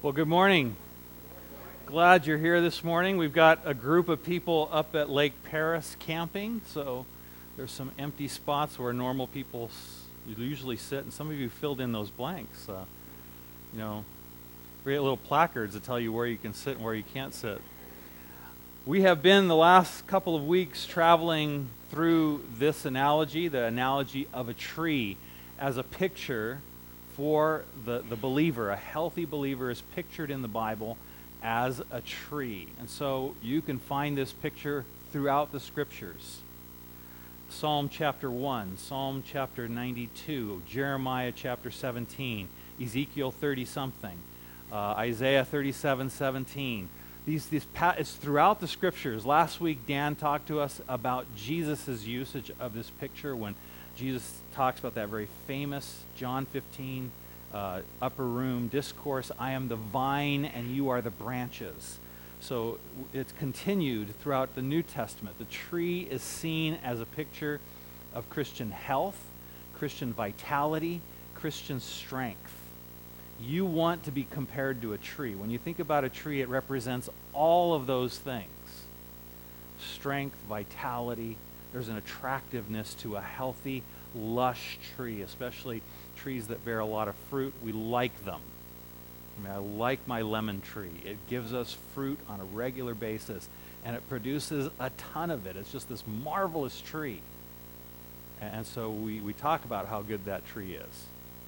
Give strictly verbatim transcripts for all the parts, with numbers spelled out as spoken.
Well, good morning. Glad you're here this morning. We've got a group of people up at Lake Paris camping, so there's some empty spots where normal people s- usually sit, and some of you filled in those blanks. Uh, you know, we get little placards that tell you where you can sit and where you can't sit. We have been the last couple of weeks traveling through this analogy, the analogy of a tree, as a picture for the, the believer. A healthy believer is pictured in the Bible as a tree. And so you can find this picture throughout the scriptures. Psalm chapter one, Psalm chapter ninety-two, Jeremiah chapter seventeen, Ezekiel thirty-something, uh, Isaiah thirty-seven seventeen. These, these pa- it's throughout the scriptures. Last week, Dan talked to us about Jesus' usage of this picture when Jesus talks about that very famous John fifteen uh, upper room discourse, I am the vine and you are the branches. So it's continued throughout the New Testament. The tree is seen as a picture of Christian health, Christian vitality, Christian strength. You want to be compared to a tree. When you think about a tree, it represents all of those things. Strength, vitality. There's an attractiveness to a healthy, lush tree, especially trees that bear a lot of fruit. We like them. I mean, I like my lemon tree. It gives us fruit on a regular basis, and it produces a ton of it. It's just this marvelous tree. And so we, we talk about how good that tree is,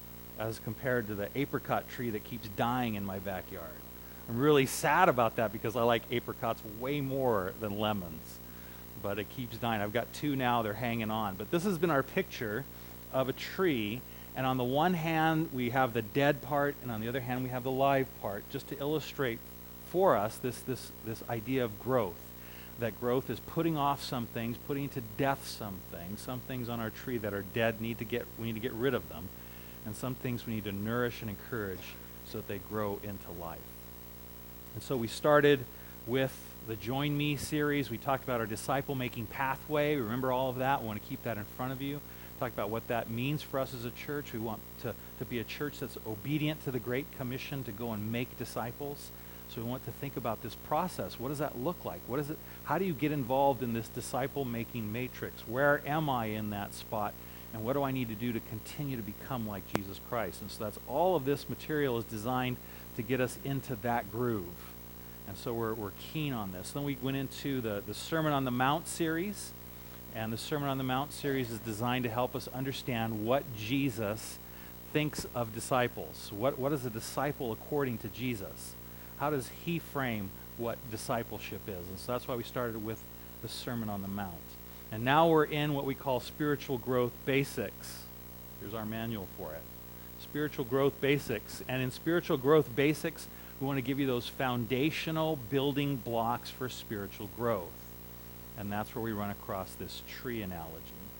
as compared to the apricot tree that keeps dying in my backyard. I'm really sad about that because I like apricots way more than lemons. But it keeps dying. I've got two now, they're hanging on. But this has been our picture of a tree, and on the one hand we have the dead part, and on the other hand we have the live part, just to illustrate for us this, this, this idea of growth. That growth is putting off some things, putting to death some things. Some things on our tree that are dead, need to get, we need to get rid of them. And some things we need to nourish and encourage so that they grow into life. And so we started with the Join Me series. We talked about our disciple-making pathway. Remember all of that? We want to keep that in front of you. Talked about what that means for us as a church. We want to, to be a church that's obedient to the Great Commission to go and make disciples. So we want to think about this process. What does that look like? What is it? How do you get involved in this disciple-making matrix? Where am I in that spot? And what do I need to do to continue to become like Jesus Christ? And so that's all of this material is designed to get us into that groove. And so we're, we're keen on this. Then we went into the, the Sermon on the Mount series. And the Sermon on the Mount series is designed to help us understand what Jesus thinks of disciples. What, what is a disciple according to Jesus? How does he frame what discipleship is? And so that's why we started with the Sermon on the Mount. And now we're in what we call spiritual growth basics. Here's our manual for it. Spiritual growth basics. And in spiritual growth basics, we want to give you those foundational building blocks for spiritual growth. And that's where we run across this tree analogy.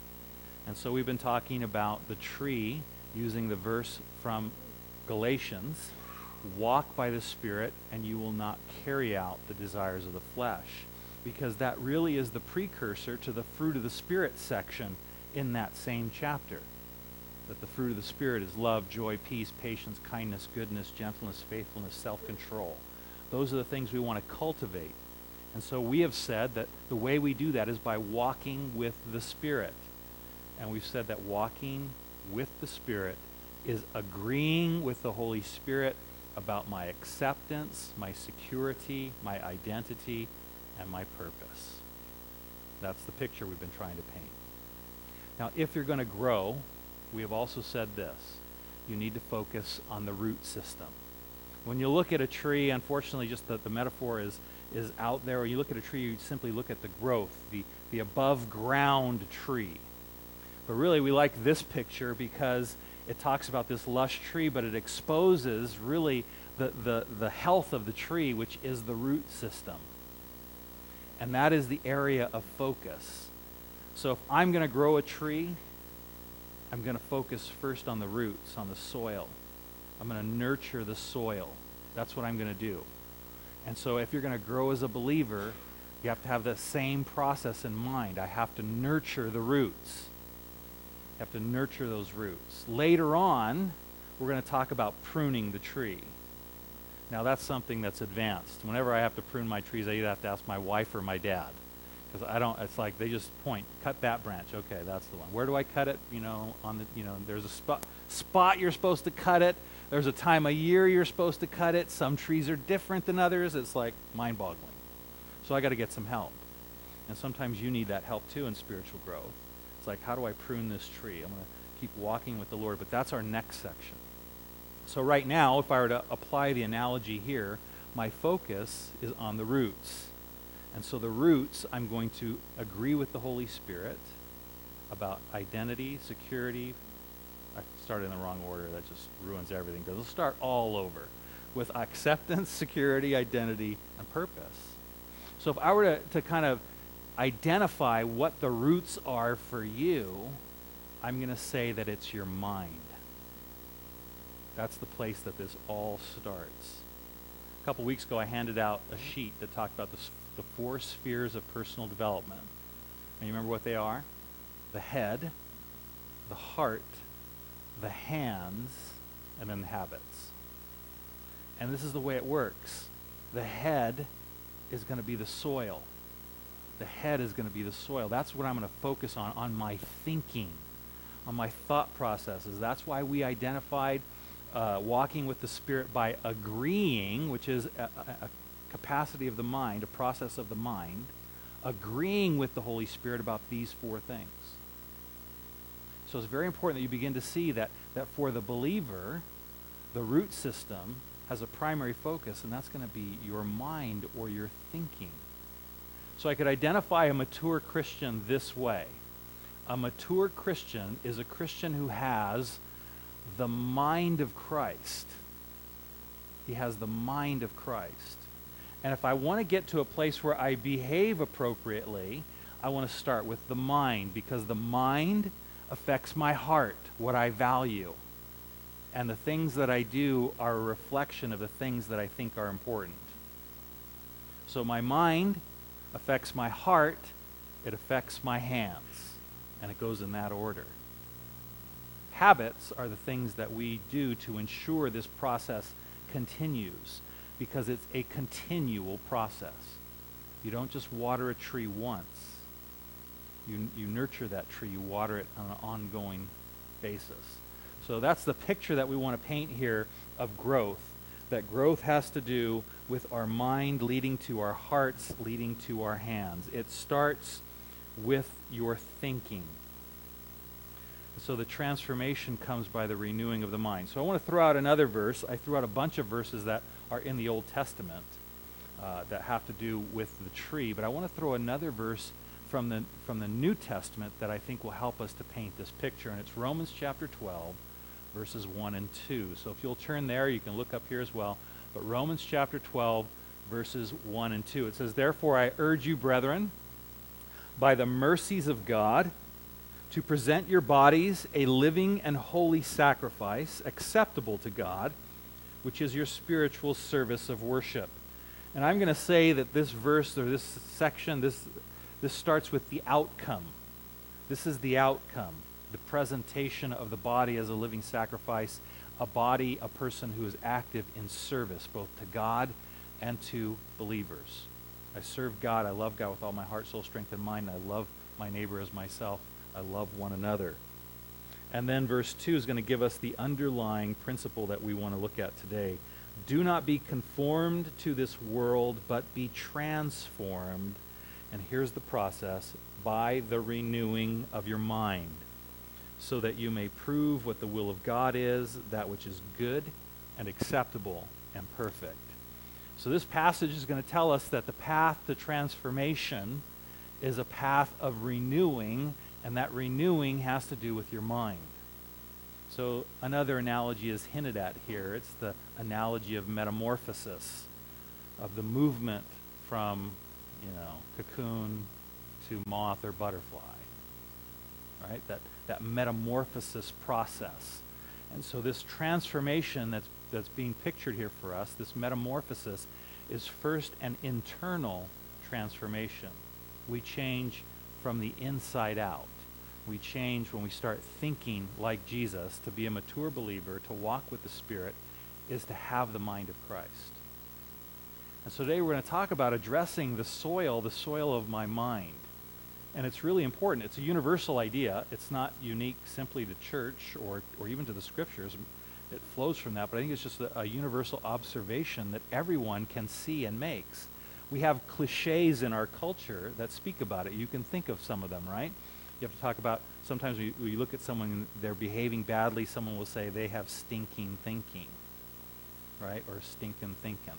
And so we've been talking about the tree using the verse from Galatians, walk by the Spirit and you will not carry out the desires of the flesh. Because that really is the precursor to the fruit of the Spirit section in that same chapter. That the fruit of the Spirit is love, joy, peace, patience, kindness, goodness, gentleness, faithfulness, self-control. Those are the things we want to cultivate. And so we have said that the way we do that is by walking with the Spirit. And we've said that walking with the Spirit is agreeing with the Holy Spirit about my acceptance, my security, my identity, and my purpose. That's the picture we've been trying to paint. Now, if you're going to grow, we have also said this. You need to focus on the root system. When you look at a tree, unfortunately, just the, the metaphor is, is out there. When you look at a tree, you simply look at the growth, the, the above-ground tree. But really, we like this picture because it talks about this lush tree, but it exposes really the, the, the health of the tree, which is the root system. And that is the area of focus. So if I'm going to grow a tree, I'm going to focus first on the roots, on the soil. I'm going to nurture the soil. That's what I'm going to do. And so if you're going to grow as a believer, you have to have the same process in mind. I have to nurture the roots. You have to nurture those roots. Later on, we're going to talk about pruning the tree. Now that's something that's advanced. Whenever I have to prune my trees, I either have to ask my wife or my dad. Because I don't, it's like they just point, cut that branch. Okay, that's the one. Where do I cut it? You know, on the, you know, there's a spot, spot you're supposed to cut it. There's a time of year you're supposed to cut it. Some trees are different than others. It's like mind-boggling. So I got to get some help. And sometimes you need that help too in spiritual growth. It's like, how do I prune this tree? I'm going to keep walking with the Lord. But that's our next section. So right now, if I were to apply the analogy here, my focus is on the roots. And so the roots, I'm going to agree with the Holy Spirit about identity, security. I started in the wrong order. That just ruins everything. Because let's start all over with acceptance, security, identity, and purpose. So if I were to, to kind of identify what the roots are for you, I'm going to say that it's your mind. That's the place that this all starts. A couple weeks ago, I handed out a sheet that talked about the, the four spheres of personal development. And you remember what they are? The head, the heart, the hands, and then the habits. And this is the way it works. The head is going to be the soil. The head is going to be the soil. That's what I'm going to focus on, on my thinking, on my thought processes. That's why we identified uh, walking with the Spirit by agreeing, which is a, a, a capacity of the mind, a process of the mind, agreeing with the Holy Spirit about these four things. So it's very important that you begin to see that, that for the believer, the root system has a primary focus, and that's going to be your mind or your thinking. So I could identify a mature Christian this way. A mature Christian is a Christian who has the mind of Christ. He has the mind of Christ. And if I want to get to a place where I behave appropriately, I want to start with the mind, because the mind affects my heart, what I value. And the things that I do are a reflection of the things that I think are important. So my mind affects my heart, it affects my hands, and it goes in that order. Habits are the things that we do to ensure this process continues, because it's a continual process. You don't just water a tree once. You, you nurture that tree, you water it on an ongoing basis. So that's the picture that we want to paint here of growth. That growth has to do with our mind leading to our hearts, leading to our hands. It starts with your thinking. So the transformation comes by the renewing of the mind. So I want to throw out another verse. I threw out a bunch of verses that are in the Old Testament uh, that have to do with the tree, but I want to throw another verse from the, from the New Testament that I think will help us to paint this picture, and it's Romans chapter twelve, verses one and two. So if you'll turn there, you can look up here as well. But Romans chapter twelve, verses one and two. It says, "Therefore I urge you, brethren, by the mercies of God, to present your bodies a living and holy sacrifice, acceptable to God, which is your spiritual service of worship." And I'm going to say that this verse, or this section, this, this starts with the outcome. This is the outcome. The presentation of the body as a living sacrifice, a body, a person who is active in service, both to God and to believers. I serve God, I love God with all my heart, soul, strength, and mind, and I love my neighbor as myself. I love one another. And then verse two is going to give us the underlying principle that we want to look at today. Do not be conformed to this world, but be transformed. And here's the process: by the renewing of your mind, so that you may prove what the will of God is, that which is good and acceptable and perfect. So this passage is going to tell us that the path to transformation is a path of renewing, and that renewing has to do with your mind. So another analogy is hinted at here. It's the analogy of metamorphosis, of the movement from, you know, cocoon to moth or butterfly. Right? That that metamorphosis process. And so this transformation that's that's being pictured here for us, this metamorphosis, is first an internal transformation. We change from the inside out. We change when we start thinking like Jesus, to be a mature believer, to walk with the Spirit, is to have the mind of Christ. And so today we're going to talk about addressing the soil, the soil of my mind. And it's really important. It's a universal idea. It's not unique simply to church or, or even to the scriptures. It flows from that, but I think it's just a, a universal observation that everyone can see and makes. We have cliches in our culture that speak about it. You can think of some of them, right? You have to talk about, sometimes we, we look at someone and they're behaving badly, someone will say they have stinking thinking, right? Or stinking thinking.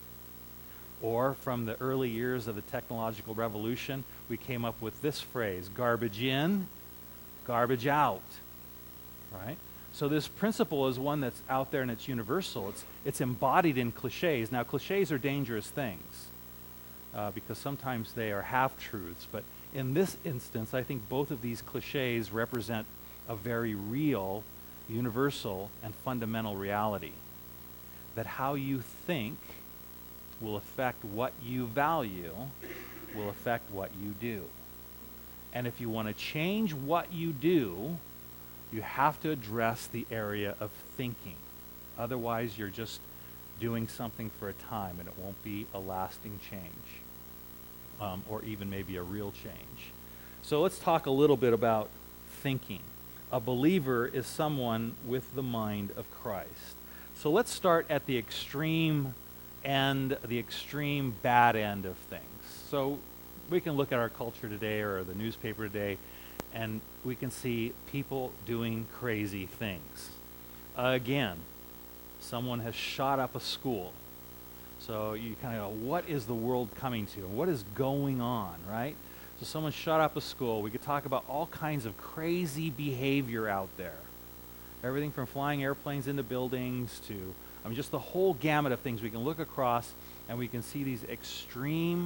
Or from the early years of the technological revolution, we came up with this phrase, garbage in, garbage out, right? So this principle is one that's out there and it's universal. It's, it's embodied in cliches. Now, cliches are dangerous things uh, because sometimes they are half-truths. But in this instance, I think both of these cliches represent a very real, universal, and fundamental reality. That how you think will affect what you value, will affect what you do. And if you want to change what you do, you have to address the area of thinking. Otherwise, you're just doing something for a time, and it won't be a lasting change, um, or even maybe a real change. So let's talk a little bit about thinking. A believer is someone with the mind of Christ. So let's start at the extreme end, the extreme bad end of things. So we can look at our culture today or the newspaper today, and we can see people doing crazy things. Again, someone has shot up a school. So you kind of go, what is the world coming to? What is going on, right? So someone shot up a school. We could talk about all kinds of crazy behavior out there. Everything from flying airplanes into buildings to, I mean, just the whole gamut of things. We can look across and we can see these extreme,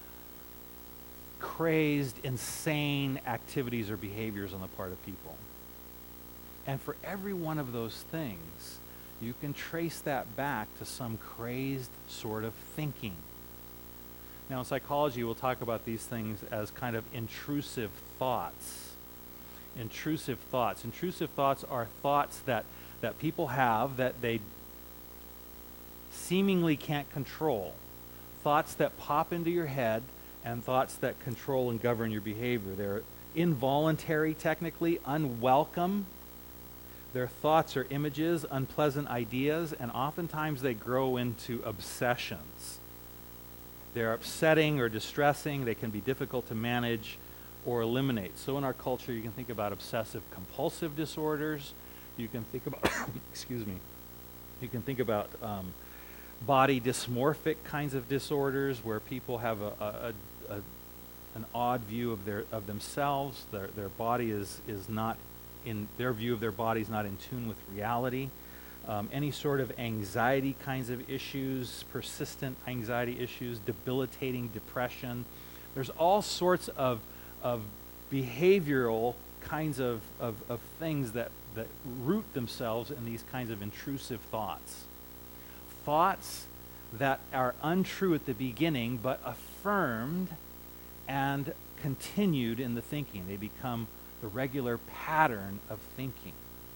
crazed, insane activities or behaviors on the part of people. And for every one of those things, you can trace that back to some crazed sort of thinking. Now, in psychology, we'll talk about these things as kind of intrusive thoughts. Intrusive thoughts. Intrusive thoughts are thoughts that, that people have that they seemingly can't control. Thoughts that pop into your head and thoughts that control and govern your behavior. They're involuntary, technically, unwelcome. Their thoughts are images, unpleasant ideas, and oftentimes they grow into obsessions. They're upsetting or distressing. They can be difficult to manage or eliminate. So in our culture, you can think about obsessive compulsive disorders. You can think about, excuse me, you can think about um, body dysmorphic kinds of disorders where people have a, a, a, an odd view of their of themselves. Their their body is is not in their view of their body is not in tune with reality. Um, any sort of anxiety kinds of issues, persistent anxiety issues, debilitating depression. There's all sorts of of behavioral kinds of, of, of things that, that root themselves in these kinds of intrusive thoughts. Thoughts that are untrue at the beginning, but affirmed and continued in the thinking. They become the regular pattern of thinking.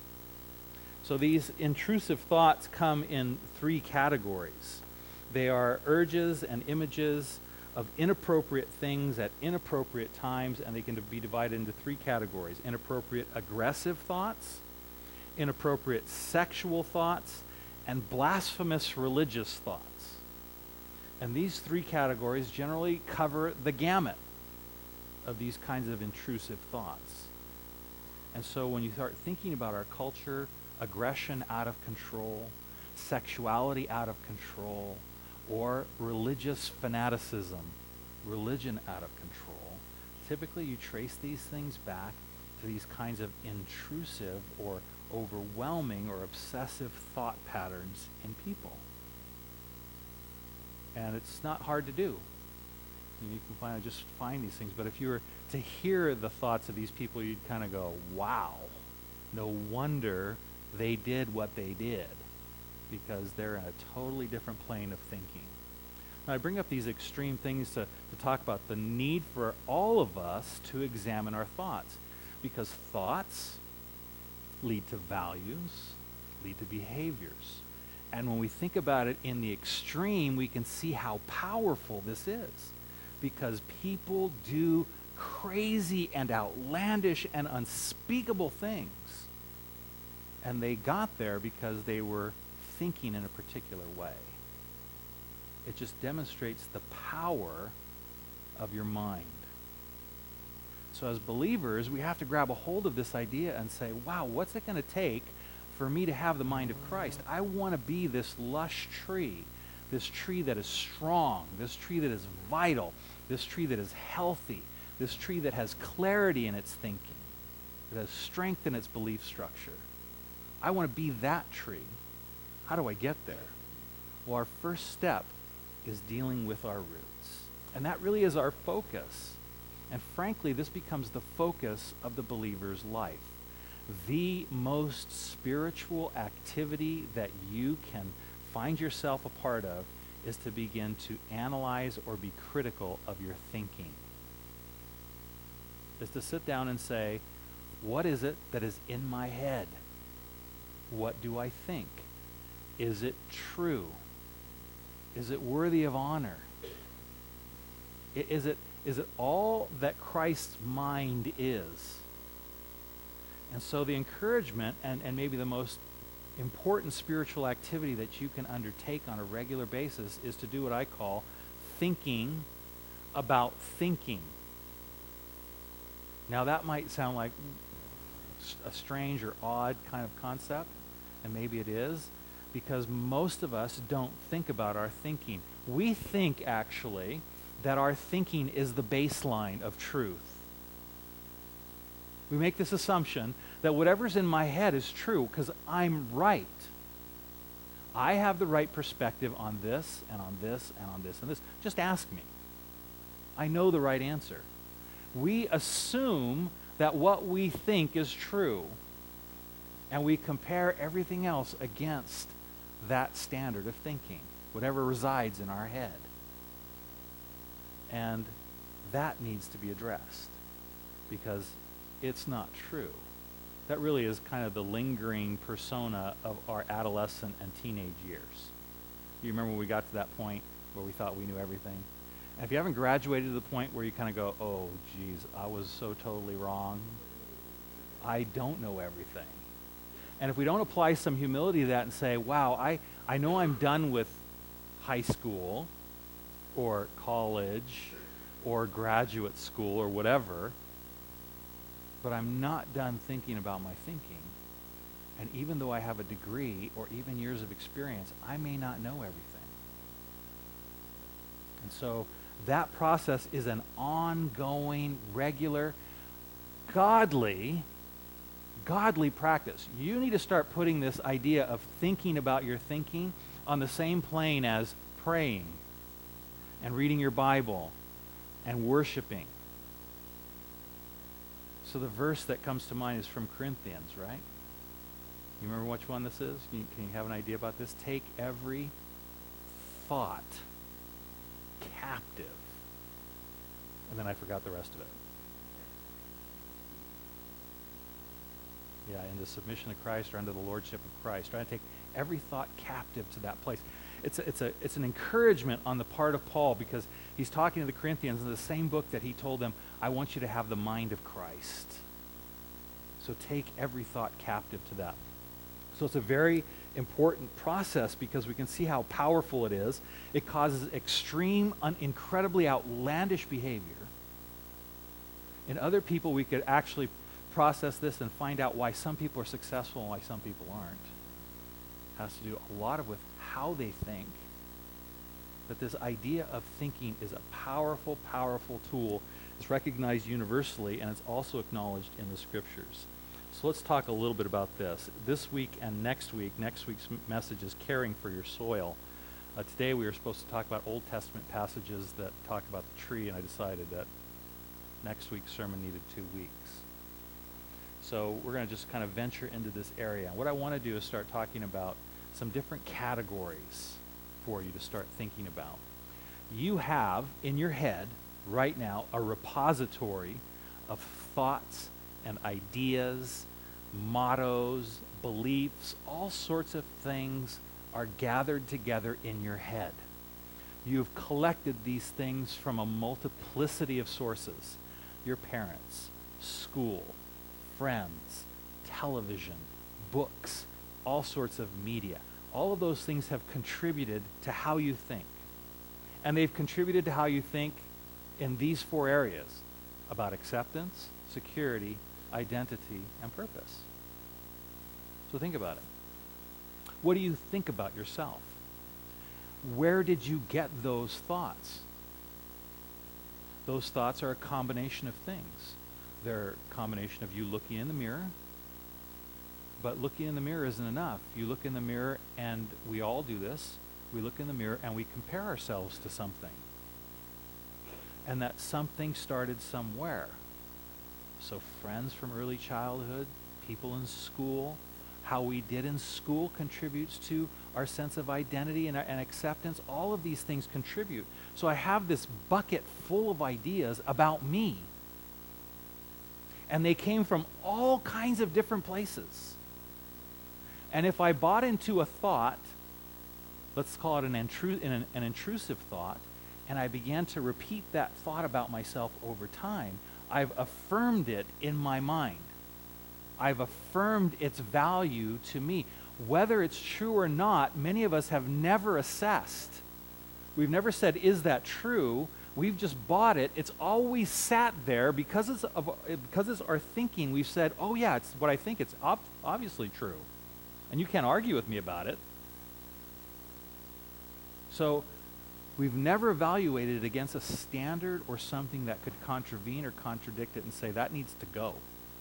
So these intrusive thoughts come in three categories. They are urges and images of inappropriate things at inappropriate times, and they can be divided into three categories. Inappropriate aggressive thoughts, inappropriate sexual thoughts, and blasphemous religious thoughts. And these three categories generally cover the gamut of these kinds of intrusive thoughts. And so when you start thinking about our culture, aggression out of control, sexuality out of control, or religious fanaticism, religion out of control, typically you trace these things back to these kinds of intrusive or overwhelming or obsessive thought patterns in people. And it's not hard to do. You can find, just find these things. But if you were to hear the thoughts of these people, you'd kind of go, wow, no wonder they did what they did, because they're in a totally different plane of thinking. Now, I bring up these extreme things to, to talk about the need for all of us to examine our thoughts, because thoughts lead to values, lead to behaviors. And when we think about it in the extreme, we can see how powerful this is. Because people do crazy and outlandish and unspeakable things. And they got there because they were thinking in a particular way. It just demonstrates the power of your mind. So as believers, we have to grab a hold of this idea and say, wow, what's it going to take for me to have the mind of Christ? I want to be this lush tree, this tree that is strong, this tree that is vital, this tree that is healthy, this tree that has clarity in its thinking, that has strength in its belief structure. I want to be that tree. How do I get there? Well, our first step is dealing with our roots. And that really is our focus. And frankly, this becomes the focus of the believer's life. The most spiritual activity that you can find yourself a part of is to begin to analyze or be critical of your thinking. Is to sit down and say, what is it that is in my head? What do I think? Is it true? Is it worthy of honor? I- Is it, is it all that Christ's mind is? And so the encouragement and, and maybe the most important spiritual activity that you can undertake on a regular basis is to do what I call thinking about thinking. Now that might sound like a strange or odd kind of concept, and maybe it is, because most of us don't think about our thinking. We think, actually, that our thinking is the baseline of truth. We make this assumption that whatever's in my head is true because I'm right. I have the right perspective on this and on this and on this and this. Just ask me. I know the right answer. We assume that what we think is true, and we compare everything else against that standard of thinking, whatever resides in our head. And that needs to be addressed because it's not true. That really is kind of the lingering persona of our adolescent and teenage years. You remember when we got to that point where we thought we knew everything? And if you haven't graduated to the point where you kind of go, oh, geez, I was so totally wrong. I don't know everything. And if we don't apply some humility to that and say, wow, I, I know I'm done with high school or college or graduate school or whatever, but I'm not done thinking about my thinking. And even though I have a degree or even years of experience, I may not know everything. And so that process is an ongoing, regular, godly, godly practice. You need to start putting this idea of thinking about your thinking on the same plane as praying and reading your Bible and worshiping. So the verse that comes to mind is from Corinthians, right? You remember which one this is? Can you, can you have an idea about this? Take every thought captive. And then I forgot the rest of it. Yeah, into submission to Christ or under the lordship of Christ. Trying to take every thought captive to that place. It's a, it's a it's an encouragement on the part of Paul because he's talking to the Corinthians in the same book that he told them, I want you to have the mind of Christ. So take every thought captive to that. So it's a very important process because we can see how powerful it is. It causes extreme, un- incredibly outlandish behavior. In other people, we could actually process this and find out why some people are successful and why some people aren't. It has to do a lot of with how they think. That this idea of thinking is a powerful, powerful tool. It's recognized universally, and it's also acknowledged in the Scriptures. So let's talk a little bit about this. This week and next week, next week's m- message is caring for your soil. Uh, today we were supposed to talk about Old Testament passages that talk about the tree, and I decided that next week's sermon needed two weeks. So we're going to just kind of venture into this area. What I want to do is start talking about some different categories for you to start thinking about. You have in your head right now a repository of thoughts and ideas, mottos, beliefs, all sorts of things are gathered together in your head. You've collected these things from a multiplicity of sources. Your parents, school, friends, television, books, all sorts of media. All of those things have contributed to how you think. And they've contributed to how you think in these four areas: about acceptance, security, identity, and purpose. So think about it. What do you think about yourself? Where did you get those thoughts? Those thoughts are a combination of things. They're a combination of you looking in the mirror, but looking in the mirror isn't enough. You look in the mirror, and we all do this. We look in the mirror and we compare ourselves to something. And that something started somewhere. So friends from early childhood, people in school, how we did in school contributes to our sense of identity and, and acceptance. All of these things contribute. So I have this bucket full of ideas about me. And they came from all kinds of different places. And if I bought into a thought, let's call it an, intru- an, an intrusive thought, and I began to repeat that thought about myself over time, I've affirmed it in my mind. I've affirmed its value to me. Whether it's true or not, many of us have never assessed. We've never said, is that true? We've just bought it. It's always sat there because it's, of, because it's our thinking. We've said, oh yeah, it's what I think. It's ob- obviously true. And you can't argue with me about it. So we've never evaluated it against a standard or something that could contravene or contradict it and say that needs to go.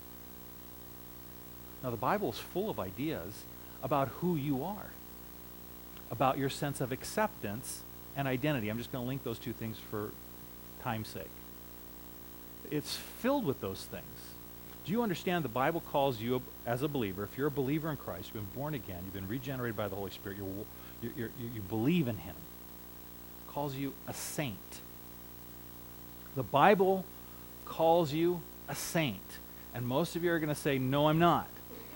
Now the Bible is full of ideas about who you are, about your sense of acceptance and identity. I'm just going to link those two things for time's sake. It's filled with those things. Do you understand the Bible calls you, as a believer, if you're a believer in Christ, you've been born again, you've been regenerated by the Holy Spirit, you're, you're, you're, you believe in him, calls you a saint. The Bible calls you a saint. And most of you are going to say, no, I'm not.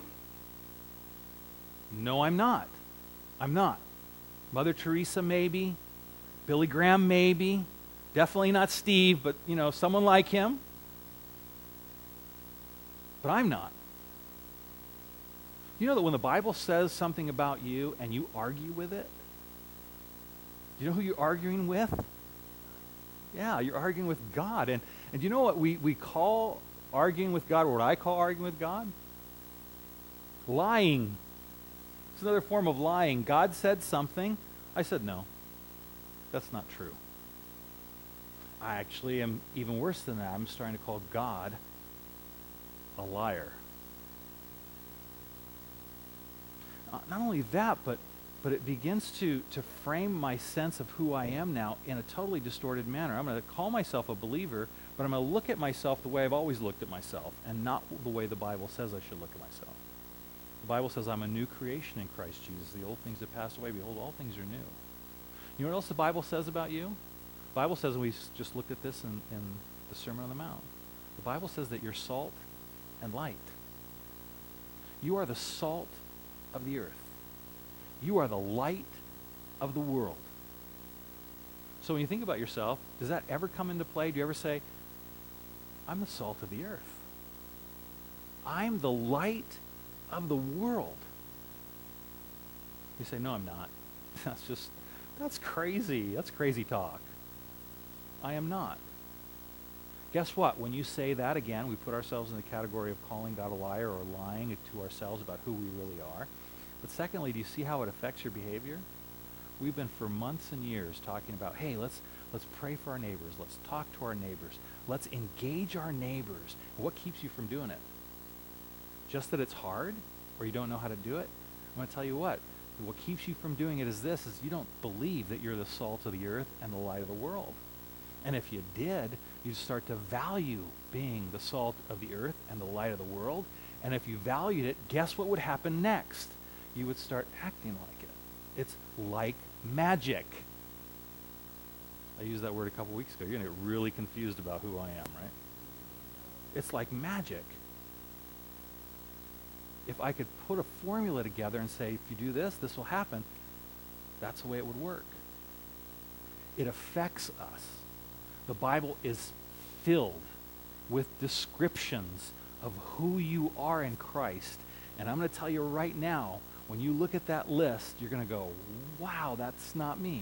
No, I'm not. I'm not. Mother Teresa, maybe. Billy Graham, maybe. Definitely not Steve, but, you know, someone like him. But I'm not. You know that when the Bible says something about you and you argue with it, do you know who you're arguing with? Yeah, you're arguing with God. And, and do you know what we, we call arguing with God, or what I call arguing with God? Lying. It's another form of lying. God said something. I said, no, that's not true. I actually am even worse than that. I'm starting to call God a liar. Uh, not only that, but but it begins to, to frame my sense of who I am now in a totally distorted manner. I'm going to call myself a believer, but I'm going to look at myself the way I've always looked at myself, and not the way the Bible says I should look at myself. The Bible says I'm a new creation in Christ Jesus. The old things have passed away. Behold, all things are new. You know what else the Bible says about you? The Bible says, and we just looked at this in, in the Sermon on the Mount, the Bible says that you're salt and light. You are the salt of the earth. You are the light of the world. So when you think about yourself, does that ever come into play? Do you ever say, I'm the salt of the earth. I'm the light of the world. You say, no, I'm not. That's just, that's crazy. That's crazy talk. I am not. Guess what? When you say that again, we put ourselves in the category of calling God a liar or lying to ourselves about who we really are. But secondly, do you see how it affects your behavior? We've been for months and years talking about, hey, let's let's pray for our neighbors. Let's talk to our neighbors. Let's engage our neighbors. What keeps you from doing it? Just that it's hard or you don't know how to do it? I'm going to tell you what. What keeps you from doing it is this, is you don't believe that you're the salt of the earth and the light of the world. And if you did, you'd start to value being the salt of the earth and the light of the world. And if you valued it, guess what would happen next? You would start acting like it. It's like magic. I used that word a couple weeks ago. You're going to get really confused about who I am, right? It's like magic. If I could put a formula together and say, if you do this, this will happen, that's the way it would work. It affects us. The Bible is filled with descriptions of who you are in Christ. And I'm going to tell you right now, when you look at that list, you're going to go, wow, that's not me.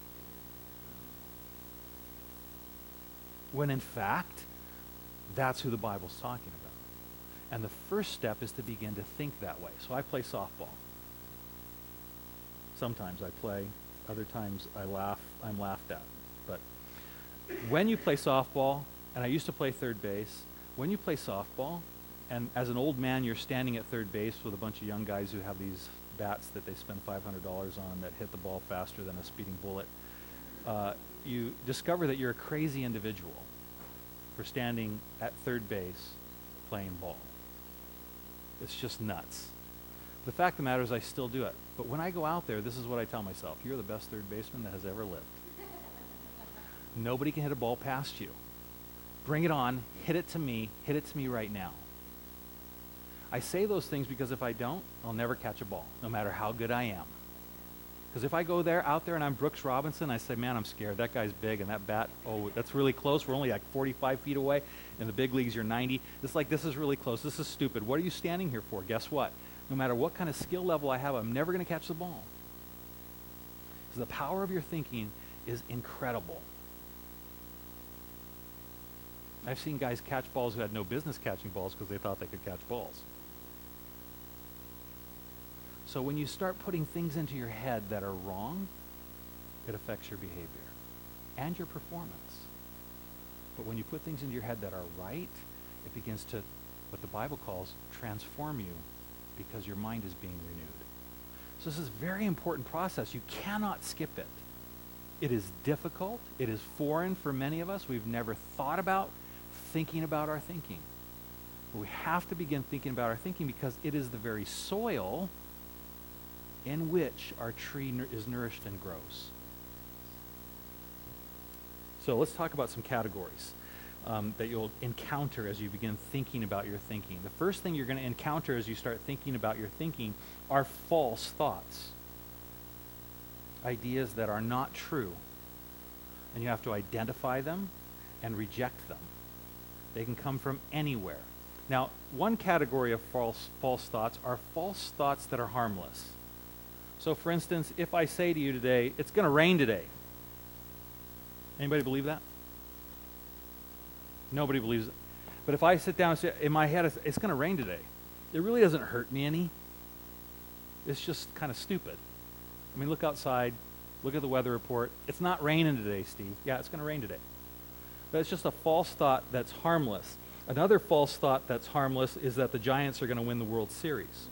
When in fact, that's who the Bible's talking about. And the first step is to begin to think that way. So I play softball. Sometimes I play, other times I laugh, I'm laughed at. But when you play softball, and I used to play third base, when you play softball, and as an old man you're standing at third base with a bunch of young guys who have these bats that they spend five hundred dollars on that hit the ball faster than a speeding bullet, uh, you discover that you're a crazy individual for standing at third base playing ball. It's just nuts. The fact of the matter is I still do it. But when I go out there, this is what I tell myself. You're the best third baseman that has ever lived. Nobody can hit a ball past you. Bring it on. Hit it to me. Hit it to me right now. I say those things because if I don't, I'll never catch a ball, no matter how good I am. Because if I go there, out there, and I'm Brooks Robinson, I say, man, I'm scared. That guy's big, and that bat, oh, that's really close. We're only like forty-five feet away. In the big leagues, you're ninety. It's like, this is really close. This is stupid. What are you standing here for? Guess what? No matter what kind of skill level I have, I'm never going to catch the ball. So the power of your thinking is incredible. I've seen guys catch balls who had no business catching balls because they thought they could catch balls. So when you start putting things into your head that are wrong, it affects your behavior and your performance. But when you put things into your head that are right, it begins to, what the Bible calls, transform you because your mind is being renewed. So this is a very important process. You cannot skip it. It is difficult. It is foreign for many of us. We've never thought about thinking about our thinking. But we have to begin thinking about our thinking because it is the very soil in which our tree nur- is nourished and grows. So let's talk about some categories um, that you'll encounter as you begin thinking about your thinking. The first thing you're going to encounter as you start thinking about your thinking are false thoughts. Ideas that are not true. And you have to identify them and reject them. They can come from anywhere. Now, one category of false, false thoughts are false thoughts that are harmless. So, for instance, if I say to you today, it's going to rain today. Anybody believe that? Nobody believes it. But if I sit down and say, in my head, it's, it's going to rain today, it really doesn't hurt me any. It's just kind of stupid. I mean, look outside. Look at the weather report. It's not raining today, Steve. Yeah, it's going to rain today. But it's just a false thought that's harmless. Another false thought that's harmless is that the Giants are going to win the World Series.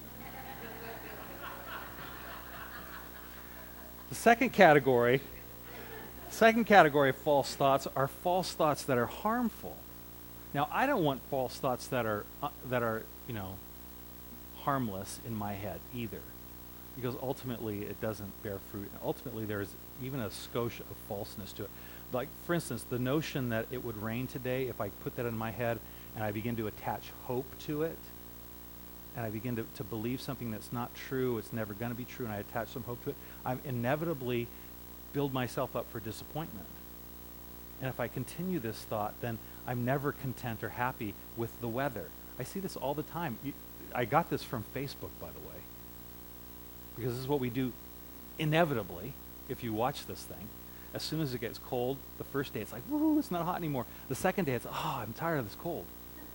The second category, second category of false thoughts are false thoughts that are harmful. Now, I don't want false thoughts that are uh, that are, you know, harmless in my head either, because ultimately it doesn't bear fruit. And ultimately, there's even a skosh of falseness to it. Like, for instance, the notion that it would rain today, if I put that in my head and I begin to attach hope to it, and I begin to, to believe something that's not true, it's never going to be true, and I attach some hope to it, I inevitably build myself up for disappointment. And if I continue this thought, then I'm never content or happy with the weather. I see this all the time. You, I got this from Facebook, by the way, because this is what we do inevitably if you watch this thing. As soon as it gets cold, the first day it's like, woo, it's not hot anymore. The second day it's, oh, I'm tired of this cold.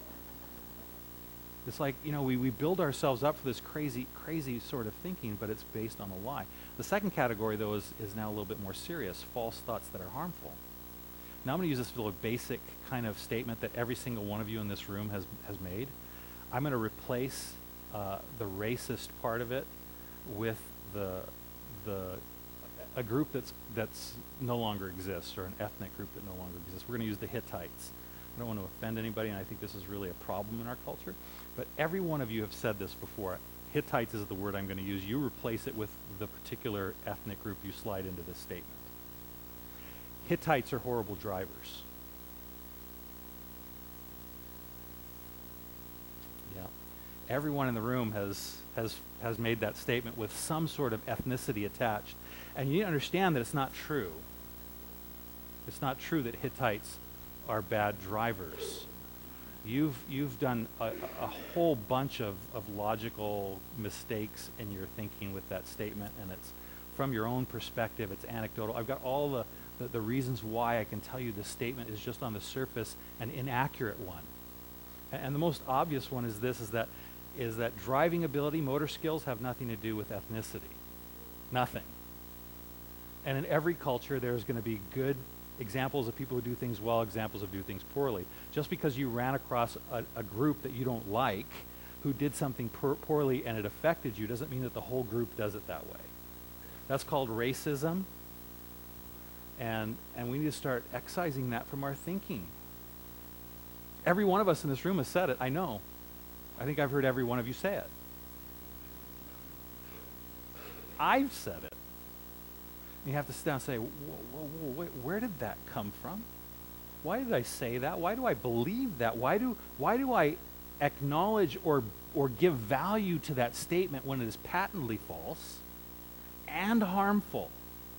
It's like, you know, we, we build ourselves up for this crazy, crazy sort of thinking, but it's based on a lie. The second category, though, is, is now a little bit more serious, false thoughts that are harmful. Now I'm going to use this little basic kind of statement that every single one of you in this room has, has made. I'm going to replace uh, the racist part of it with the, the a group that's, that's no longer exists, or an ethnic group that no longer exists. We're going to use the Hittites. I don't want to offend anybody, and I think this is really a problem in our culture. But every one of you have said this before. Hittites is the word I'm going to use. You replace it with the particular ethnic group you slide into this statement. Hittites are horrible drivers. Yeah. Everyone in the room has, has, has made that statement with some sort of ethnicity attached. And you need to understand that it's not true. It's not true that Hittites are bad drivers. You've, you've done a, a whole bunch of, of logical mistakes in your thinking with that statement, and it's from your own perspective, it's anecdotal. I've got all the, the, the reasons why I can tell you this statement is just on the surface an inaccurate one. And, and the most obvious one is this, is that, is that driving ability, motor skills have nothing to do with ethnicity. Nothing. And in every culture, there's going to be good examples of people who do things well, examples of do things poorly. Just because you ran across a, a group that you don't like who did something poor, poorly and it affected you doesn't mean that the whole group does it that way. That's called racism, and, and we need to start excising that from our thinking. Every one of us in this room has said it, I know. I think I've heard every one of you say it. I've said it. You have to sit down and say, whoa, whoa, whoa, wait, where did that come from? Why did I say that? Why do I believe that? Why do, why do I acknowledge or, or give value to that statement when it is patently false and harmful?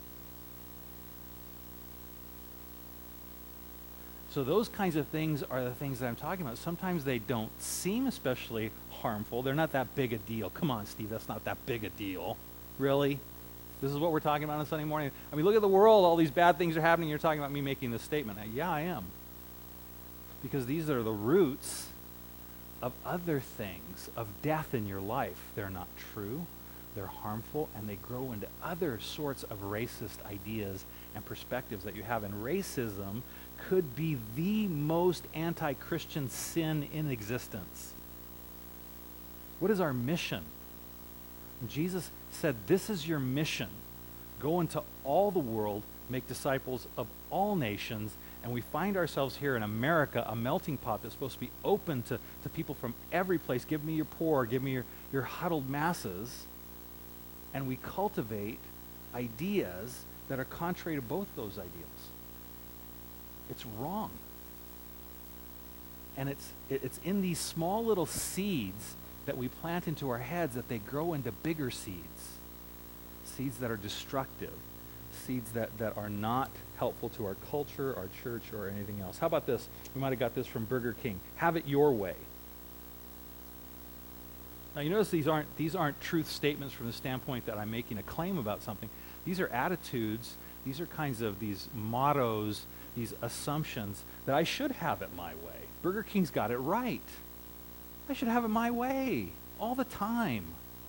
So those kinds of things are the things that I'm talking about. Sometimes they don't seem especially harmful. They're not that big a deal. Come on, Steve, that's not that big a deal. Really? This is what we're talking about on Sunday morning. I mean, look at the world. All these bad things are happening. You're talking about me making this statement. Now, yeah, I am. Because these are the roots of other things, of death in your life. They're not true. They're harmful, and they grow into other sorts of racist ideas and perspectives that you have. And racism could be the most anti-Christian sin in existence. What is our mission? And Jesus said, this is your mission. Go into all the world, make disciples of all nations, and we find ourselves here in America, a melting pot that's supposed to be open to, to people from every place. Give me your poor, give me your, your huddled masses. And we cultivate ideas that are contrary to both those ideals. It's wrong. And it's, it, it's in these small little seeds that we plant into our heads that they grow into bigger seeds. Seeds that are destructive. Seeds that, that are not helpful to our culture, our church, or anything else. How about this? We might have got this from Burger King. Have it your way. Now you notice these aren't, these aren't truth statements from the standpoint that I'm making a claim about something. These are attitudes. These are kinds of these mottos, these assumptions that I should have it my way. Burger King's got it right. I should have it my way all the time.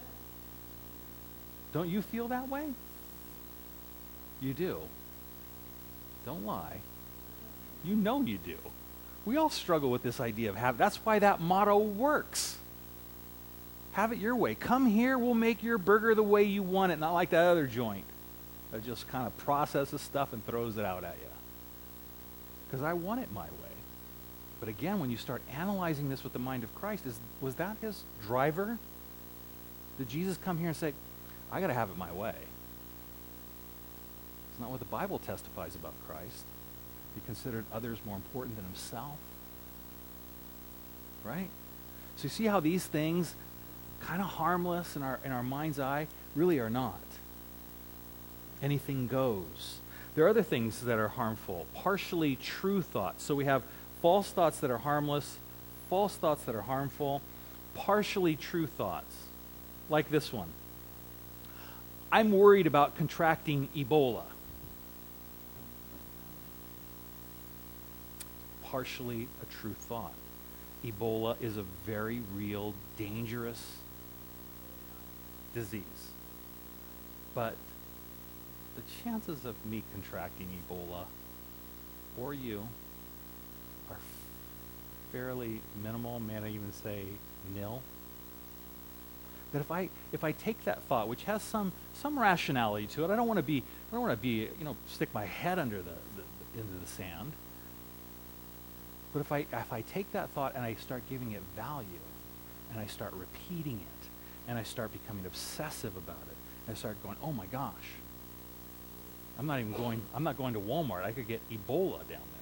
Don't you feel that way? You do. Don't lie. You know you do. We all struggle with this idea of have. That's why that motto works. Have it your way. Come here, we'll make your burger the way you want it, not like that other joint that just kind of processes stuff and throws it out at you. Because I want it my way. But again, when you start analyzing this with the mind of Christ, is was that his driver? Did Jesus come here and say, I got to have it my way? It's not what the Bible testifies about Christ. He considered others more important than himself. Right? So you see how these things, kind of harmless in our, in our mind's eye, really are not. Anything goes. There are other things that are harmful. Partially true thoughts. So we have false thoughts that are harmless, false thoughts that are harmful, partially true thoughts. Like this one. I'm worried about contracting Ebola. Partially a true thought. Ebola is a very real, dangerous disease. But the chances of me contracting Ebola or you are fairly minimal, may I even say nil. That if I if I take that thought, which has some some rationality to it, I don't want to be I don't want to be you know stick my head under the, the into the sand. But if I if I take that thought and I start giving it value, and I start repeating it, and I start becoming obsessive about it, and I start going, oh my gosh, I'm not even going I'm not going to Walmart. I could get Ebola down there.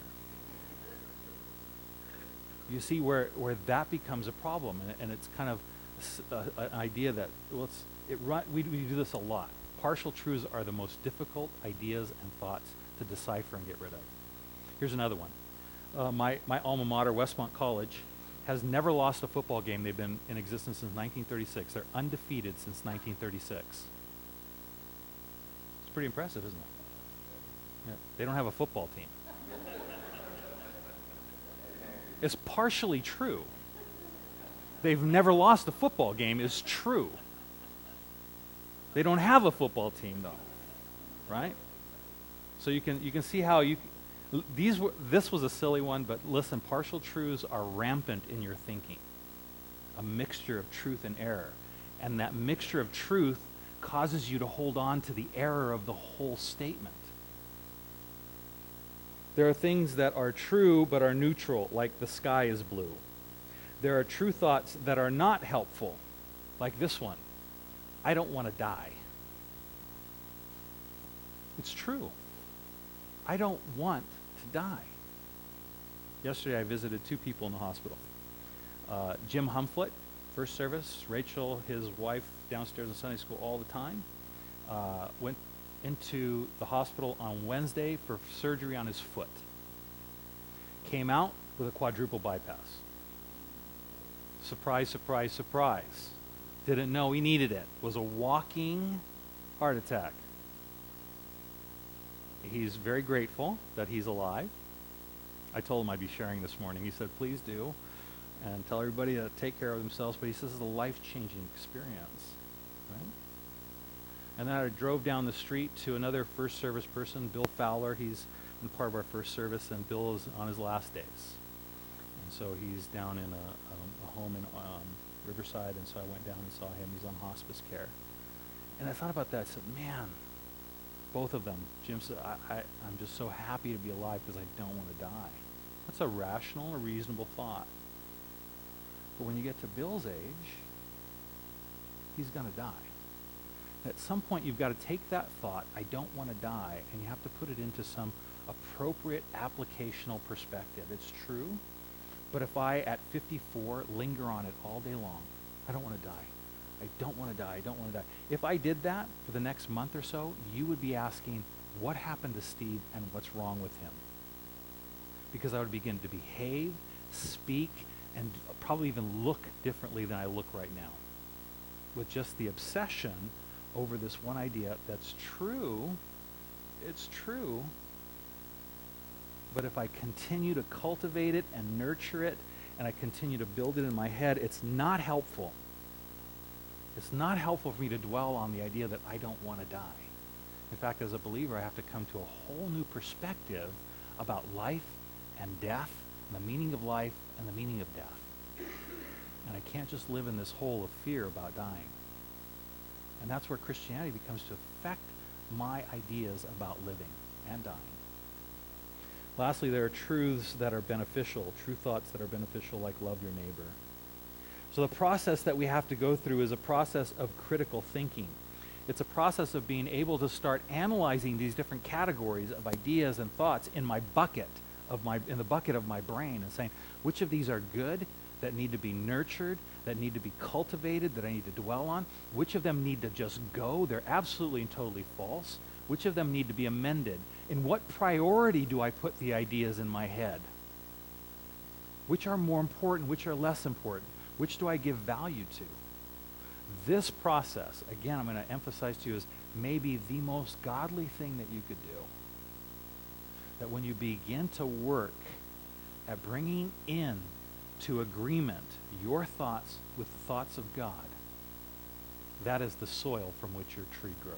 You see where where that becomes a problem, and, and it's kind of a, an idea that well, it's, it run, we, we do this a lot. Partial truths are the most difficult ideas and thoughts to decipher and get rid of. Here's another one. Uh, my, my alma mater, Westmont College, has never lost a football game. They've been in existence since nineteen thirty-six. They're undefeated since nineteen thirty-six. It's pretty impressive, isn't it? Yeah. They don't have a football team. It's partially true. They've never lost a football game is true. They don't have a football team, though, right? So you can you can see how you these were this was a silly one, but listen, partial truths are rampant in your thinking. A mixture of truth and error, and that mixture of truth causes you to hold on to the error of the whole statement. There are things that are true but are neutral, like the sky is blue. There are true thoughts that are not helpful, like this one. I don't want to die. It's true. I don't want to die. Yesterday I visited two people in the hospital. Uh, Jim Humflett, first service. Rachel, his wife, downstairs in Sunday school all the time. Uh, went into the hospital on Wednesday for surgery on his foot. Came out with a quadruple bypass. Surprise, surprise, surprise. Didn't know he needed it. Was a walking heart attack. He's very grateful that he's alive. I told him I'd be sharing this morning. He said, please do, and tell everybody to take care of themselves. But he says it's a life-changing experience. Right? And then I drove down the street to another first service person, Bill Fowler. He's been part of our first service, and Bill is on his last days. And so he's down in a, a, a home in um, Riverside, and so I went down and saw him. He's on hospice care. And I thought about that. I said, man, both of them. Jim said, I, I, I'm just so happy to be alive because I don't want to die. That's a rational, a reasonable thought. But when you get to Bill's age, he's going to die. At some point, you've got to take that thought, I don't want to die, and you have to put it into some appropriate applicational perspective. It's true, but if I, at fifty-four, linger on it all day long, I don't want to die. I don't want to die. I don't want to die. If I did that for the next month or so, you would be asking, what happened to Steve and what's wrong with him? Because I would begin to behave, speak, and probably even look differently than I look right now. With just the obsession over this one idea that's true, it's true, but if I continue to cultivate it and nurture it, and I continue to build it in my head, it's not helpful. It's not helpful for me to dwell on the idea that I don't want to die. In fact, as a believer, I have to come to a whole new perspective about life and death, and the meaning of life and the meaning of death. And I can't just live in this hole of fear about dying. And that's where Christianity becomes to affect my ideas about living and dying. Lastly, there are truths that are beneficial, true thoughts that are beneficial, like love your neighbor. So the process that we have to go through is a process of critical thinking. It's a process of being able to start analyzing these different categories of ideas and thoughts in my bucket of my in the bucket of my brain, and saying which of these are good, that need to be nurtured, that need to be cultivated, that I need to dwell on. Which of them need to just go? They're absolutely and totally false. Which of them need to be amended? In what priority do I put the ideas in my head? Which are more important? Which are less important? Which do I give value to? This process, again, I'm going to emphasize to you, is maybe the most godly thing that you could do. That when you begin to work at bringing in to agreement your thoughts with the thoughts of God, that is the soil from which your tree grows.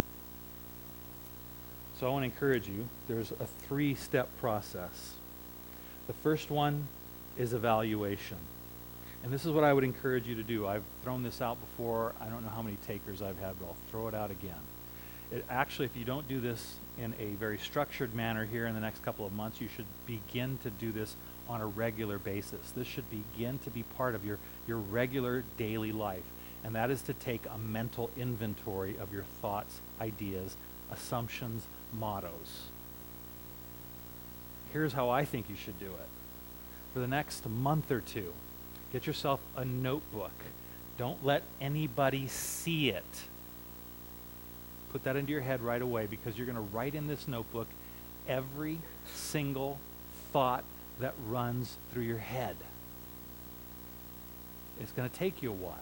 So I want to encourage you, there's a three-step process. The first one is evaluation. And this is what I would encourage you to do. I've thrown this out before. I don't know how many takers I've had, but I'll throw it out again. It actually, if you don't do this in a very structured manner here in the next couple of months, you should begin to do this on a regular basis. This should begin to be part of your, your regular daily life. And that is to take a mental inventory of your thoughts, ideas, assumptions, mottos. Here's how I think you should do it. For the next month or two, get yourself a notebook. Don't let anybody see it. Put that into your head right away, because you're going to write in this notebook every single thought that runs through your head. It's going to take you a while.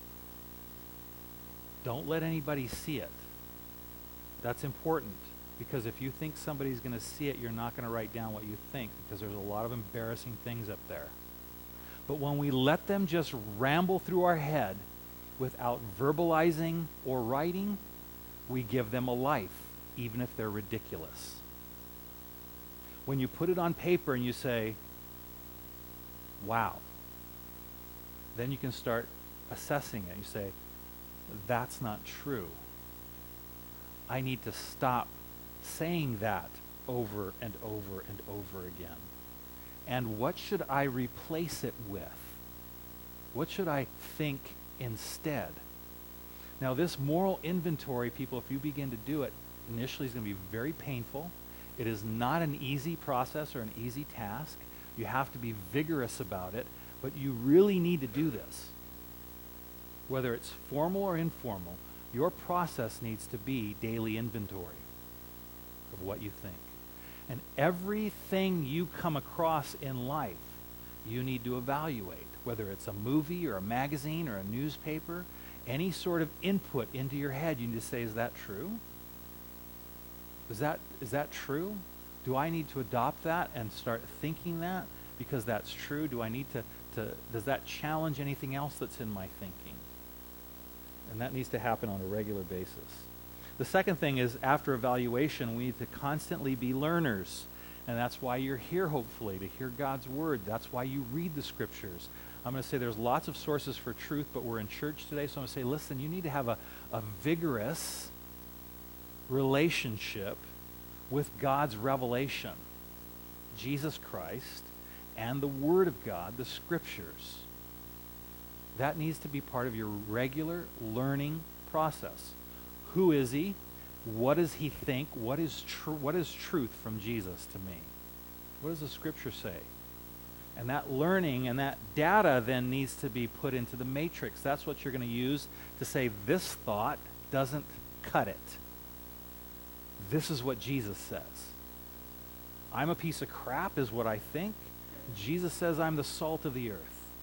Don't let anybody see it. That's important, because if you think somebody's going to see it, you're not going to write down what you think, because there's a lot of embarrassing things up there. But when we let them just ramble through our head without verbalizing or writing, we give them a life, even if they're ridiculous. When you put it on paper and you say, wow, then you can start assessing it. You say, that's not true. I need to stop saying that over and over and over again. And what should I replace it with? What should I think instead? Now, this moral inventory, people, if you begin to do it, initially is going to be very painful. It is not an easy process or an easy task. You have to be vigorous about it, but you really need to do this. Whether it's formal or informal, your process needs to be daily inventory of what you think. And everything you come across in life, you need to evaluate, whether it's a movie or a magazine or a newspaper, any sort of input into your head. You need to say, is that true? Is that, is that true? Do I need to adopt that and start thinking that because that's true? Do I need to, to, does that challenge anything else that's in my thinking? And that needs to happen on a regular basis. The second thing is, after evaluation, we need to constantly be learners. And that's why you're here, hopefully, to hear God's word. That's why you read the scriptures. I'm going to say there's lots of sources for truth, but we're in church today, so I'm going to say, listen, you need to have a, a vigorous relationship with God's revelation, Jesus Christ, and the Word of God, the Scriptures. That needs to be part of your regular learning process. Who is he? What does he think? What is tr- what is truth from Jesus to me? What does the Scripture say? And that learning and that data then needs to be put into the matrix. That's what you're going to use to say, this thought doesn't cut it. This is what Jesus says. I'm a piece of crap is what I think. Jesus says I'm the salt of the earth.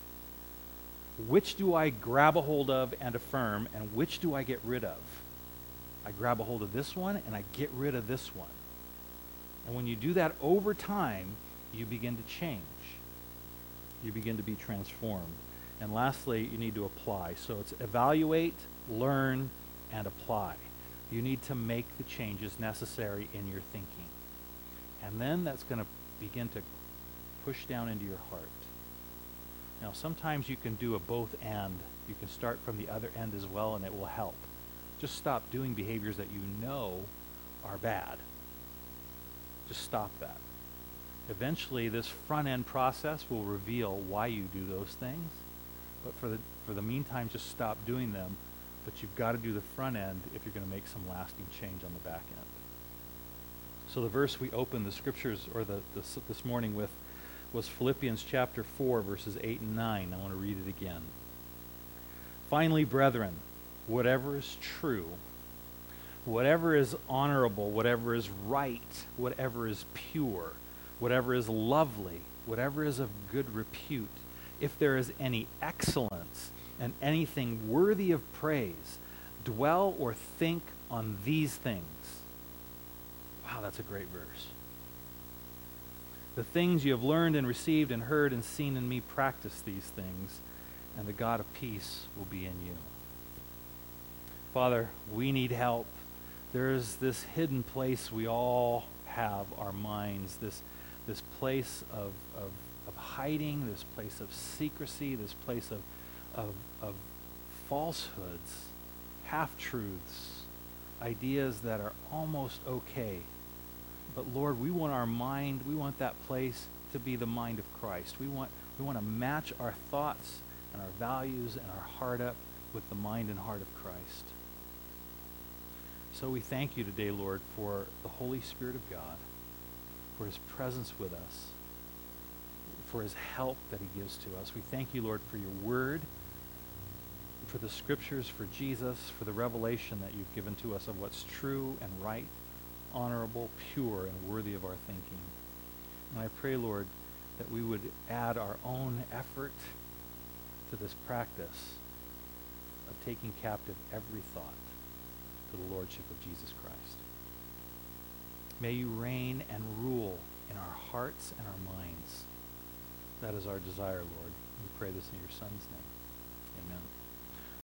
Which do I grab a hold of and affirm, and which do I get rid of? I grab a hold of this one, and I get rid of this one. And when you do that over time, you begin to change. You begin to be transformed. And lastly, you need to apply. So it's evaluate, learn, and apply. You need to make the changes necessary in your thinking. And then that's going to begin to push down into your heart. Now, sometimes you can do a both and. You can start from the other end as well, and it will help. Just stop doing behaviors that you know are bad. Just stop that. Eventually, this front-end process will reveal why you do those things. But for the, for the meantime, just stop doing them. But you've got to do the front end if you're going to make some lasting change on the back end. So the verse we opened the scriptures, or the, the this morning with, was Philippians chapter four, verses eight and nine. I want to read it again. Finally, brethren, whatever is true, whatever is honorable, whatever is right, whatever is pure, whatever is lovely, whatever is of good repute, if there is any excellence and anything worthy of praise, dwell or think on these things. Wow, that's a great verse. The things you have learned and received and heard and seen in me, practice these things, and the God of peace will be in you. Father, we need help. There is this hidden place we all have, our minds, this, this place of, of, of hiding, this place of secrecy, this place of, of, of falsehoods, half-truths, ideas that are almost okay. But Lord, we want our mind, we want that place to be the mind of Christ. We want, we want to match our thoughts and our values and our heart up with the mind and heart of Christ. So we thank you today, Lord, for the Holy Spirit of God, for his presence with us, for his help that he gives to us. We thank you, Lord, for your word. We for the scriptures, for Jesus, for the revelation that you've given to us of what's true and right, honorable, pure, and worthy of our thinking. And I pray, Lord, that we would add our own effort to this practice of taking captive every thought to the lordship of Jesus Christ. May you reign and rule in our hearts and our minds. That is our desire, Lord. We pray this in your Son's name. Amen.